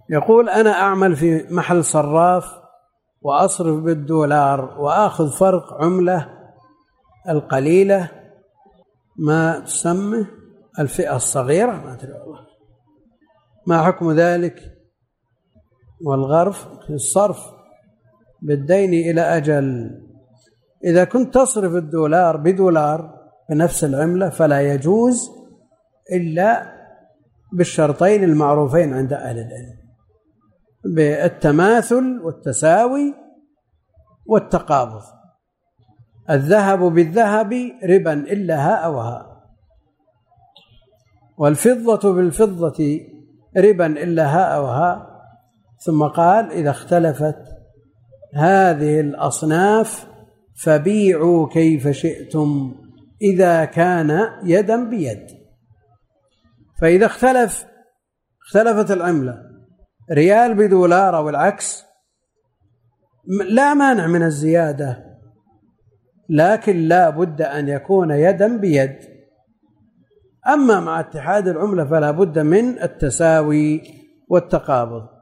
يقول أنا أعمل في محل صراف وأصرف بالدولار وآخذ فرق عملة القليلة ما تسمى الفئة الصغيرة، ما أدري والله ما حكم ذلك، والغرف في الصرف بالدين إلى أجل. إذا كنت تصرف الدولار بدولار بنفس العملة فلا يجوز إلا بالشرطين المعروفين عند أهل العلم، بالتماثل والتساوي والتقابض. الذهب بالذهب ربا إلا هاء وهاء، والفضة بالفضة ربا إلا هاء وهاء. ثم قال إذا اختلفت هذه الأصناف فبيعوا كيف شئتم إذا كان يدا بيد. فإذا اختلفت العملة ريال بدولار أو العكس لا مانع من الزيادة، لكن لا بد أن يكون يدا بيد. أما مع اتحاد العملة فلا بد من التساوي والتقابض.